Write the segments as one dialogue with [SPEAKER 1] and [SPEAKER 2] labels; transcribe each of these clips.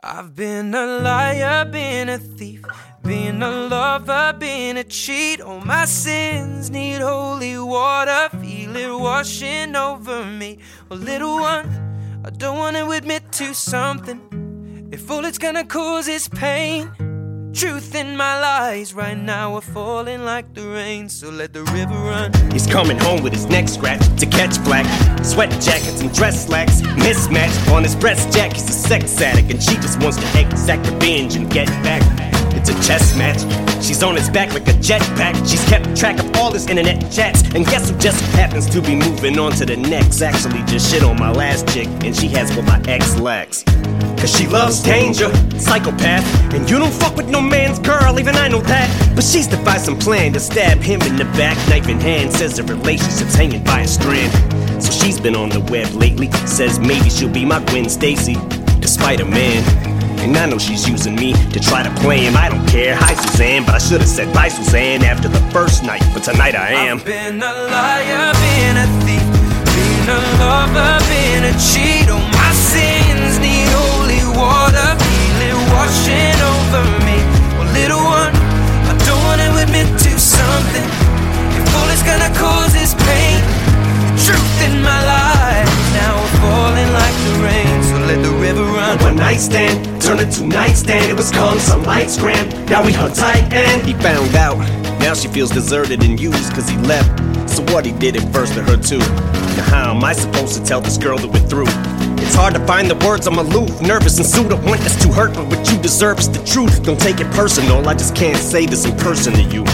[SPEAKER 1] I've been a liar, been a thief, been a lover, been a cheat. All my sins need holy water, feel it washing over me. Well, little one, I don't want to admit to something. If all it's gonna cause is pain, truth in my lies right now are falling like the rain, so let the river run.
[SPEAKER 2] He's coming home with his neck scratched to catch black sweat jackets and dress slacks mismatched on his breast jack. He's a sex addict and she just wants to exact revenge and get back. It's a chess match. She's on his back like a jetpack. She's kept track of all his internet chats, and guess who just happens to be moving on to the next? Actually just shit on my last chick, and she has what my ex lacks. Cause she loves danger, psychopath, and you don't fuck with no man's girl, even I know that. But she's devised some plan to stab him in the back, knife in hand, says the relationship's hanging by a strand. So she's been on the web lately, says maybe she'll be my Gwen Stacy, despite a man. And I know she's using me to try to play him. I don't care, hi Suzanne, but I should've said bye Suzanne after the first night, but tonight I am.
[SPEAKER 1] I've been a liar, been a thief, been a lover, been a cheat. All my sins need holy water, feel it washing over me. Well, little one, I don't wanna admit to something. If all it's gonna cause is pain, the truth in my life now we're falling like the rain, so let the river run.
[SPEAKER 2] One night stand turned into nightstand. It was calm, some lights grand. Now we hung tight and he found out. Now she feels deserted and used cause he left. So what, he did it first to her too. Now how am I supposed to tell this girl that we're through? It's hard to find the words, I'm aloof, nervous and sued. I want this to hurt, but what you deserve is the truth. Don't take it personal, I just can't say this in person to you.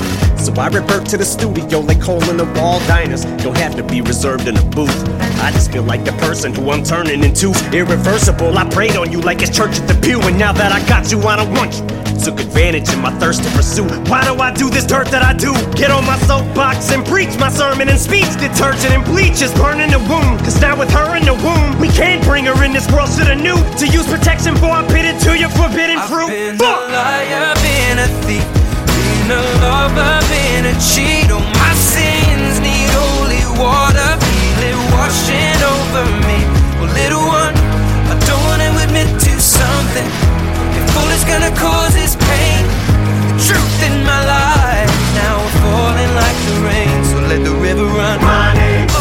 [SPEAKER 2] So I revert to the studio like hole in the wall diners. Don't have to be reserved in a booth. I just feel like the person who I'm turning into. Irreversible, I prayed on you like it's church at the pew. And now that I got you, I don't want you. Took advantage of my thirst to pursue. Why do I do this dirt that I do? Get on my soapbox and preach my sermon and speech. Detergent and bleach is burning the wound. Cause now with her in the womb, we can't bring her in this world. Shoulda knew to use protection before I bit into your forbidden fruit.
[SPEAKER 1] I've been a liar, been a thief, been a lover, been a cheat. All my sins need holy water, feel it washing over me. Well, little one, I don't wanna admit to something. If all it's gonna cause is pain, the truth in my life now we're falling like the rain, so let the river run.
[SPEAKER 2] My name's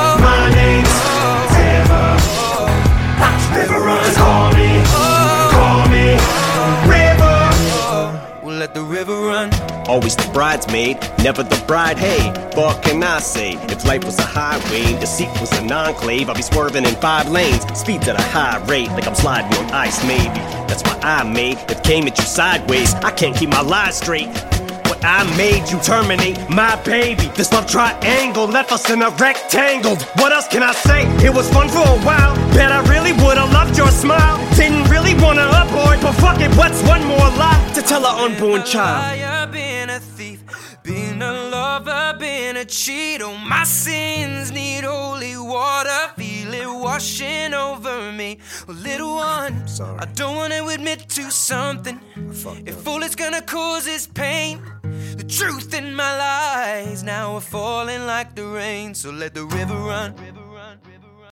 [SPEAKER 2] River. River runs, call me, River.
[SPEAKER 1] We'll let the river run.
[SPEAKER 2] Always the bridesmaid, never the bride. Hey, what can I say? If life was a highway and deceit was an enclave, I'd be swerving in 5 lanes, speeds at a high rate, like I'm sliding on ice maybe. That's why I made it came at you sideways. I can't keep my lies straight. What I made you terminate my baby. This love triangle left us in a rectangle. What else can I say? It was fun for a while. Bet I really would've loved your smile. Didn't really wanna abort, but fuck it, what's one more lie to tell our unborn child?
[SPEAKER 1] Been a thief, been a lover, been a cheat. All my sins need holy water, feel it washing over me. Well, little one,
[SPEAKER 2] sorry.
[SPEAKER 1] I don't wanna admit to something. If all it's gonna cause is pain, the truth in my lies now are falling like the rain, so let the river run.